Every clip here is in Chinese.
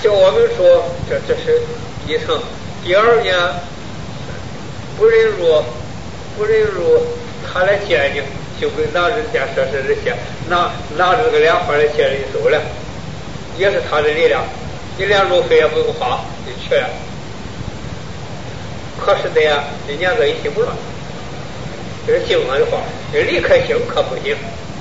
叫我们说这是一层。第二呢，不忍辱，他来接你，就跟拿人家说是这些，拿这个莲花来接人手了，也是他的力量，你连路费也不用花就去了。可是的呀，人家这一心不乱，这是经上的话，离开心可不行。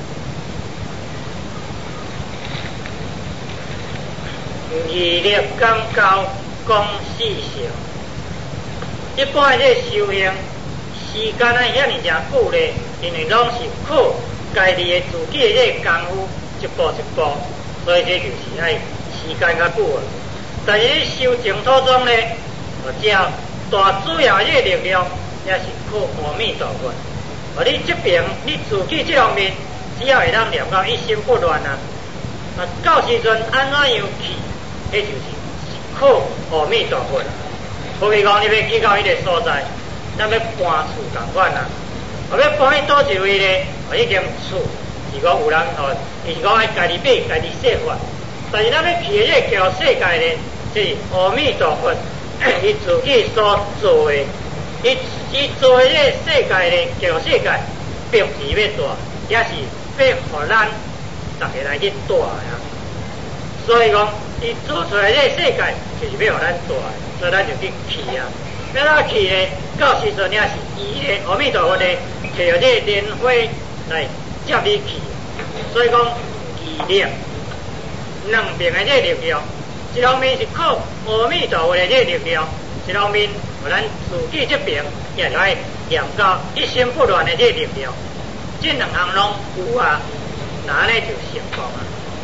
毅力刚高，讲事成。一般这修行时间啊，遐尼正久咧，因为拢是靠家己的自己的这功夫一步一步，所以这就是爱时间较久啊。但是修净土中咧，这大主要这力量也是靠阿弥陀佛。你这边你自己这方面，只要会当了到一心不乱啊，到时阵安怎样去？迄就是靠阿弥陀佛。好比讲，你要去到迄个所在，咱要搬厝同款啊。要搬去倒一位咧，迄间厝是讲有人伊是讲爱家己买、家己设法。但是咱要去的这个世界咧，是阿弥陀佛伊自己所做的，伊做的这世界咧，叫世界并不是要大，也是要互咱大家来去大啊。所以讲，伊做出来这世界就是要互咱大，所以咱就去啊。要哪去呢？到时阵也是伊的阿弥陀佛咧，摕着这莲花来接你去。所以讲，毅力两边的这力量，一方面是靠阿弥陀佛的这力量，一方面互咱自己这边也来念到一心不乱的这力量，这两项拢有啊，那呢就成功啊。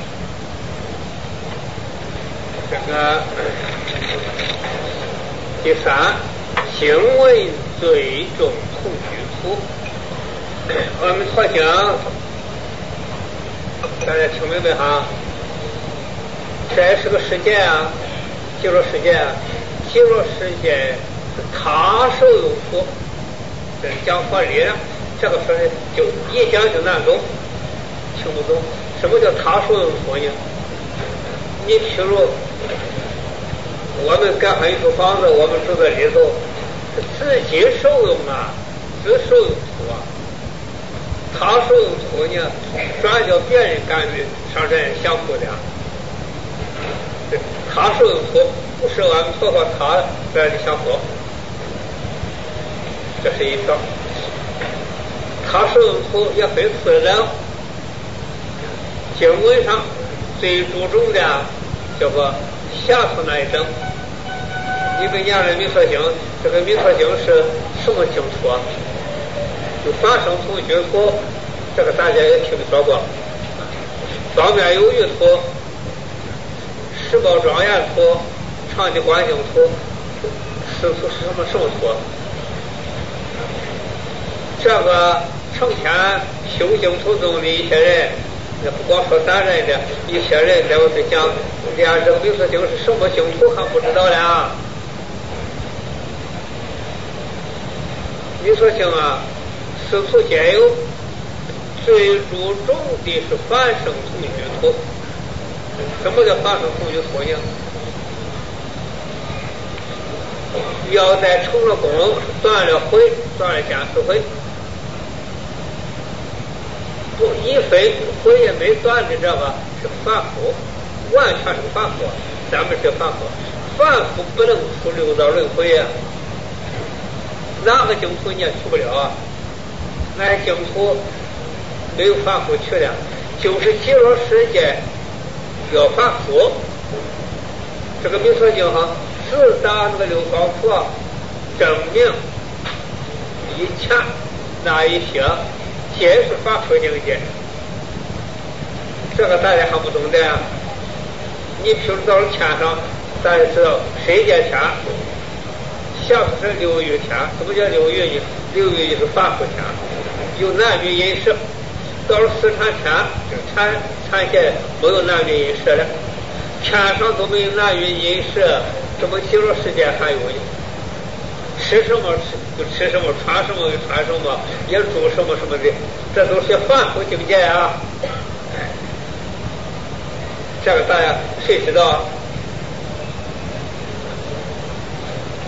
这个第三，行为最重同居土。我们好像大家听明白哈？这是个世界啊，极乐世界啊，极乐世界是他受有土，这是讲法理了。这个说的就一讲就难懂，听不懂。什么叫他受有土呢？你譬如我们盖上一处房子，我们住在里头，是自己受用啊，自受用土啊。他受用土呢，转叫别人干预上这相互的。他受用土，不是俺们说说他这的相互，这是一条。他受用土也分四等，经文上最注重的叫做下土那一等。你们念的弥陀经，这个弥陀经是什么经土啊？就法生土、居土，这个大家也听说过。方面有余土、十宝庄严土、长吉观境土，是什么土？这个成天修行途中的一些人，那不光说咱人的，一些人在我这讲，连这个弥陀经是什么经土还不知道呢。弥陀经啊，四土皆有，最注重的是凡圣同居土。什么叫凡圣同居土呢？要在成了功，断了慧，断了加持慧，不一分慧也没断的这个是凡夫，完全是凡夫。咱们是凡夫，凡夫不能出六道轮回啊。哪个净土你也去不了啊？那净土没有凡夫去的，就是极乐世界要凡夫。这个弥陀经哈，自打那个六高处啊，证明以前那一些皆是凡夫境界。这个大家还不懂的呀？你譬如到了天上，大家知道谁界天？下头是六欲天。什么叫六欲呢？六欲就是凡夫天，有男女饮食。到了四禅天，这个禅界没有男女饮食了，天上都没有男女饮食，这么极乐世界还有呢？吃什么就吃什么，穿什么就穿什么，也住什么什么的，这都是凡夫境界啊！这个大家谁知道？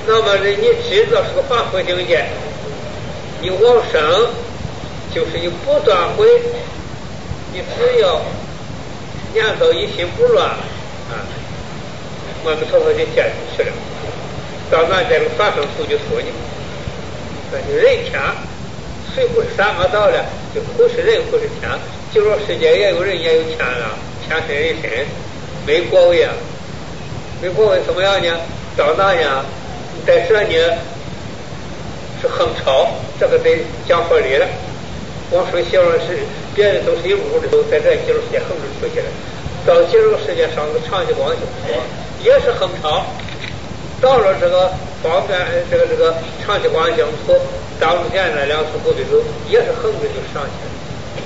那么呢，你知道是个凡夫境界，你往生就是你不断会，你只要念叨一心不乱啊，我们头头就见去了。到那这个法身处就说你，说你人天谁不是三个道了？就不是人不是天，就说世界也有人也有天了，天生人身，没国位啊，没国位怎么样呢？到那呢，在这呢是横超，这个得讲合理了。往说形容是别的都是一路的，都在这极乐世界横着出去了。到极乐世界上个长期光就说也是横超，到了这个方便这个长期光净土当中间那两处不对头，也是横着就上去了。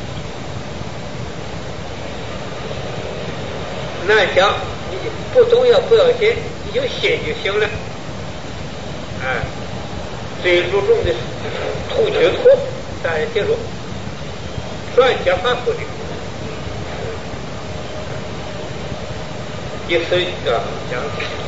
难讲，你不懂也不要紧，你就信就行了。哎，最注重的图取图，大家记住，转接反复的。第四个讲，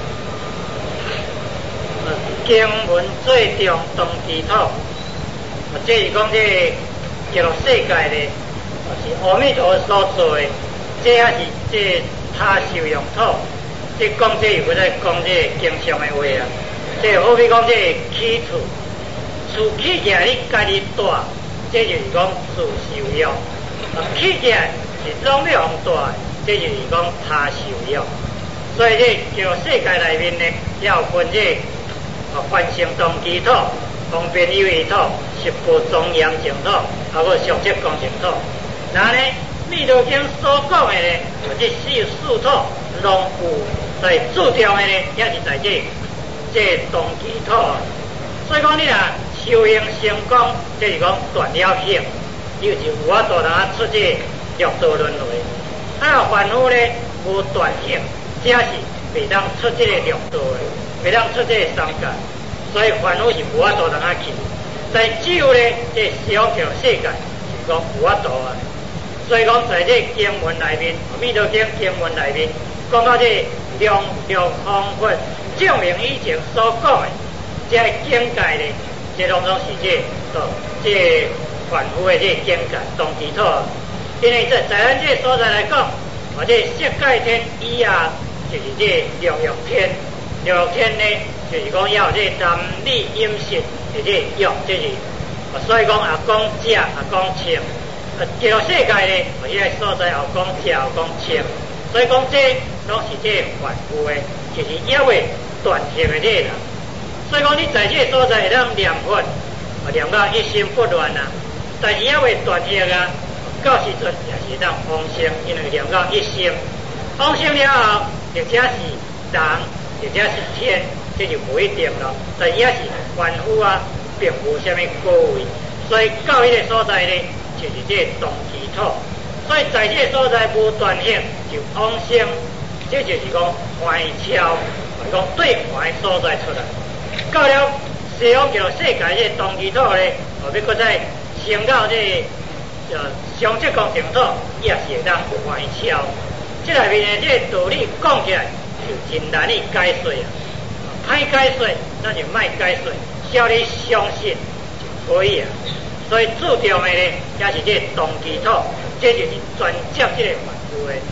经文最重动机土，这是讲这极乐世界的，是阿弥陀所做的，这也是这他受用土。这讲这又在讲这经上的话啊，这好比讲这起厝，厝起起来你家己住，这就是讲自受用；起起来是拢要人住，这就是讲他受用。所以这叫世界内面呢，要分这凡圣动机土、方便有益土、十部庄严净土，还有常寂光净土。那呢，弥陀经所讲的呢，这四土拢有在注重的呢，也是在这动机土。所以讲你啊，修行成功，这是讲断了性，就是有法度通出这六道轮回。啊，凡夫呢无断性。这是袂当出这个六道的，袂当出这个三界，所以凡夫是无法度通去。但只有呢，这小叫世界是讲有法度啊。所以讲在这经文内面，弥陀经经文内面讲到这量方法证明以前所讲的这境界呢，这拢是这凡夫的这境界动机土。因为在咱这所在来讲，或者色界天以啊。就是这六欲天，六欲天呢，就是讲要这男女饮食的这欲，这是，所以讲也讲食，也讲穿，极乐世界呢，迄个所在也讲食，也讲穿，所以讲这拢是这凡夫的，就是也会断气的这人。所以讲你在这所在会当念佛，念到一心不乱啊，但是也会断气啊，到时阵也是当往生，因为念到一心，往生了后。或者是人，或者是天，这就不一定了。但也是凡夫啊，并无什么高位。所以到迄个所在呢，就是这动机土。所以在这个所在无断性，就往生，这就是讲欢超，讲对欢所在出来。到了西方叫世界这动机土呢，后要搁再升到这常寂光净土，也是会当欢超。这内面的这道理讲起来就真难以解说啊，歹解说那就卖解说，叫你相信就可以啊。所以注重的呢，也是这动机土，这就是专接这个凡夫的。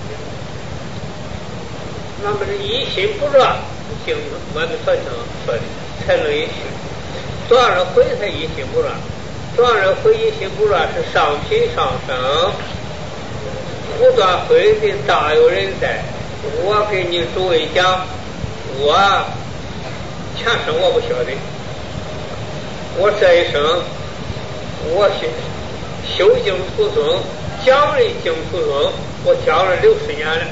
那么是一心不乱，就我们所讲说的才能一心。多少人会才一心不乱？多少人会一心不乱是上品上升。不断会的大有人在，我给你诸位讲，我前生我不晓得，我这一生我修经途中讲的经途中，我讲了60年了。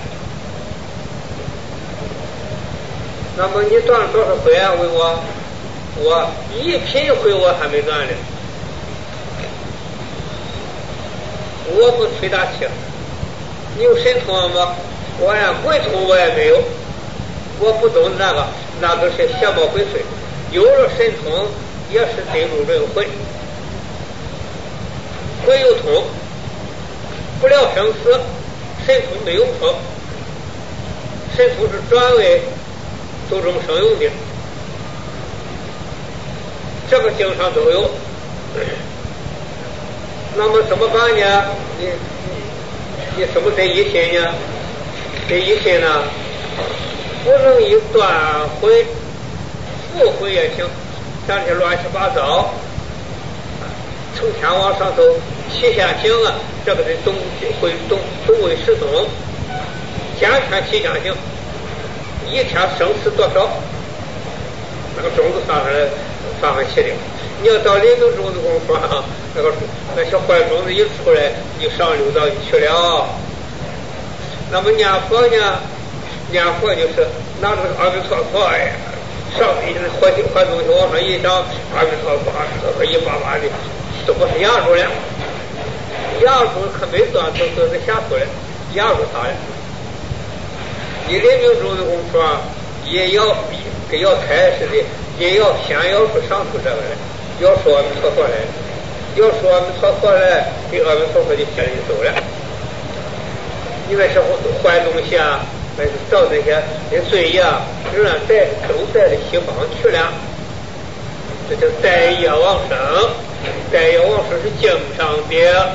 那么你断了多少回啊？问我一品回我还没断呢，我不吹大气。你有神通吗？我连鬼通我也没有，我不懂那都是邪魔鬼祟。有了神通也是坠入轮回，鬼有通，不了生死，神通没有通，神通是转为度众生用的。 这个经上都有。那么怎么办呢？你什么得一心呢？这一心呢，不能以断悔、复悔也行，像这些乱七八糟，成天往上头起下行啊，这个得东为十宗，天天起下行，一天生死多少，那个种子上起的。你要到临终种子功夫啊，那小坏种子一出来，你上六道去了。那么念佛呢？念佛就是拿着阿弥陀佛呀，上面坏东西往上一张，阿弥陀佛，一巴巴的，都不是压住了，压住可没断，都是下出来，压住它了。你临终种子功夫啊，也要跟要开似的，也要先要出上出这个来。要说阿弥陀佛来，要说阿弥陀佛来，给阿弥陀佛的心里走了。因为是坏东西啊，造这些罪业啊，仍然都带着西方去了。这叫带业往生，带业往生是经上的，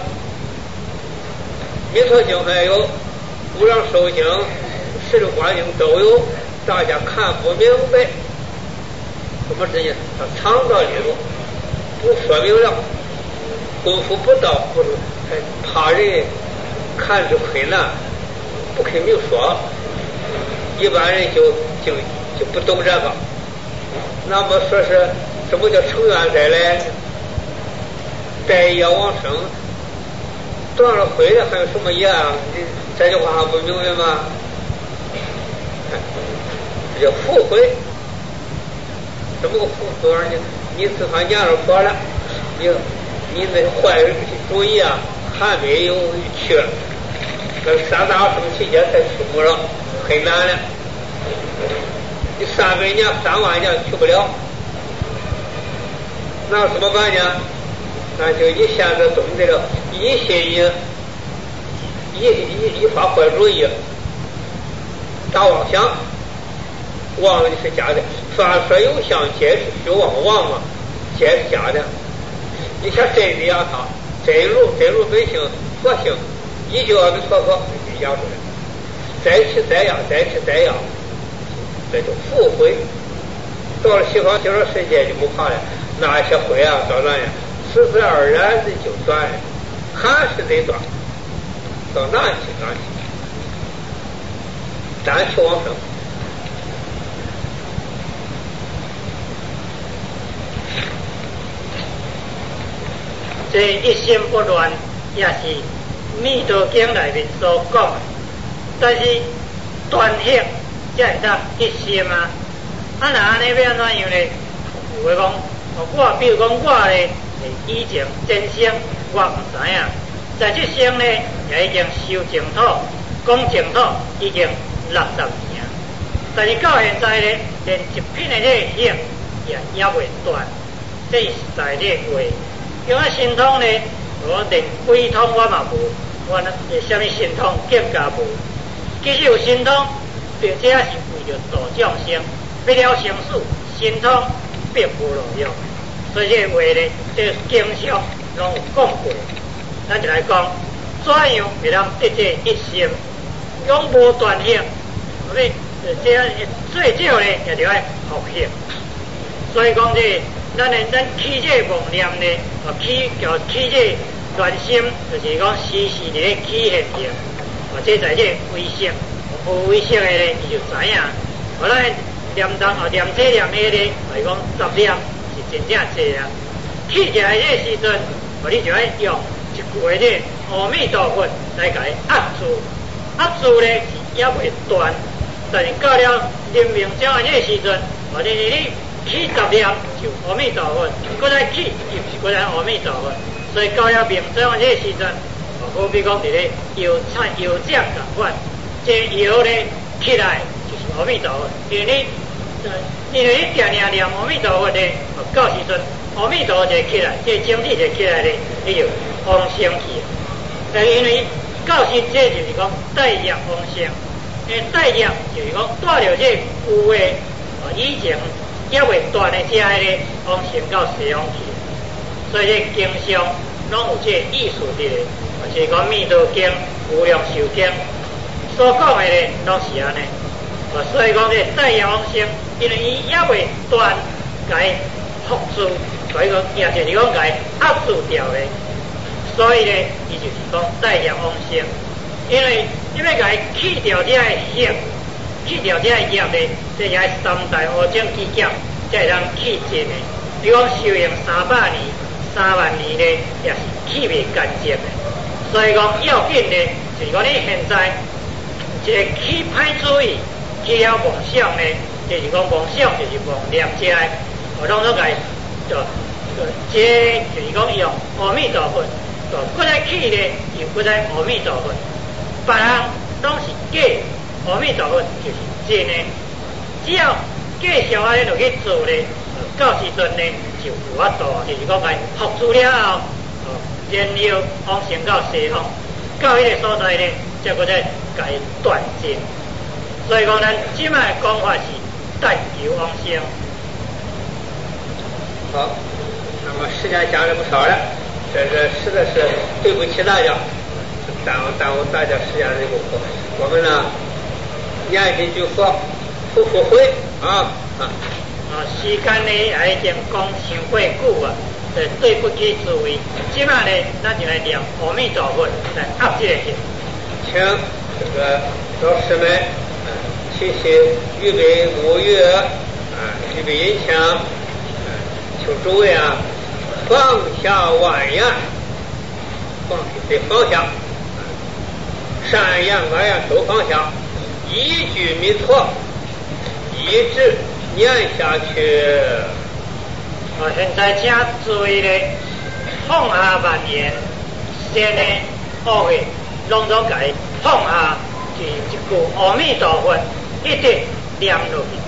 弥陀经还有，无量寿经、十六观经都有，大家看不明白，怎么这些他藏到里头。不说明了，功夫不到，不是怕人看着困难，不肯明说。一般人就不懂这个。那么说是什么叫成愿再来？带业往生，断了悔了，还有什么业啊？这句话还不明白吗？这叫复悔。怎么个复悔呢？你自他念了佛了，你那坏主意啊还没有去，那三大生期间才出了，很难了。你300年、3万年去不了，那怎么办呢？那就你现在懂得了，一心一发坏主意，大妄想，妄的是假的。凡说有相，皆是虚妄，妄嘛，皆是假的。你像真的呀，他真如本性佛性，一句阿弥陀佛就讲出来，再起再压，再起再压，这就复悔。到了西方极乐世界就不怕了，那些悔啊到那呀，自自然然的就断了，还是得断，到哪去单去往生。 这一心不乱，也是弥陀经里面所讲，但是断行才会当一心啊。那安尼要安怎样呢？有的讲，我比如讲我咧，以前真心我唔知影，在这生呢也已经修净土，讲净土已经60年，但是到现在呢，连一品的这个行也未断，这是在这话。因为神通呢，我连鬼通我嘛无，我那什么神通更加无。其实有神通，并且是为着度众生，不了生死，神通并无路用。所以这话呢，这经上拢有讲过。咱就来讲，怎样会当得这一心，永无断行？所以这最少呢，也就要学行。所以讲这。咱起这妄念呢，起这乱心，就是讲时时咧起现行，或者在这威胁，无威胁的呢，你就知影。我咱念这念那咧，就是讲10念是真正济啊。起起来这时阵，我你就要用一句话这阿弥陀佛来甲伊压住，压住咧也未断，但是到了临命终的这时阵，或者你。起10念就阿弥陀佛，搁再起又是搁再阿弥陀佛，所以到了命终这个时阵，好比讲伫咧油酱同款，这油咧起来就是阿弥陀佛，因为你定念阿弥陀佛咧，到时阵阿弥陀佛就起来，这精力就起来咧，你就往生去。但因为到时这就是讲带业往生，因为带业就是讲带着这有诶以前。 也未断的这个咧往生到西方去，所以咧经上拢有这个意思伫咧，就是讲《弥陀经》《无量寿经》所讲的咧，拢是安尼。所以讲这带业往生，因为伊也未断该服住，所以讲也就是讲该压住掉咧。所以咧，伊就是讲带业往生，因为你要该去掉这个业，去掉这个业咧，这也三大无种之业，才会当去尽的。你讲修行300年、3万年咧，也是去未干净的。所以讲要紧咧，就是讲你现在一个去歹主意。去了妄想呢，就是讲妄想就是妄念这个，拢总该这就是讲用阿弥陀佛，搁再去呢又搁再阿弥陀佛，别人拢是假，阿弥陀佛就是真的。只要继续安尼落去做呢，到时阵呢就有法度，就是讲该服住了后，然后往生到西方，到迄个所在呢，才搁再该断尽。所以讲，咱即摆讲法是但求往生。 好，那么时间讲了不少了，这实在是对不起大家，耽误大家时间的功夫。我们呢，念几句佛，复会啊。 时间呢也已经讲伤过久啊，对不起诸位。即摆呢，咱就来念阿弥陀佛来压这个经。 请这个老师们。谢谢预备沐浴预备音响求诸位放下万言，放下善言恶言都放下，一句弥陀一直念下去。 现在请诸位咧放下万言，先呢恶的拢总改放下，是一句阿弥陀佛。一直念落去。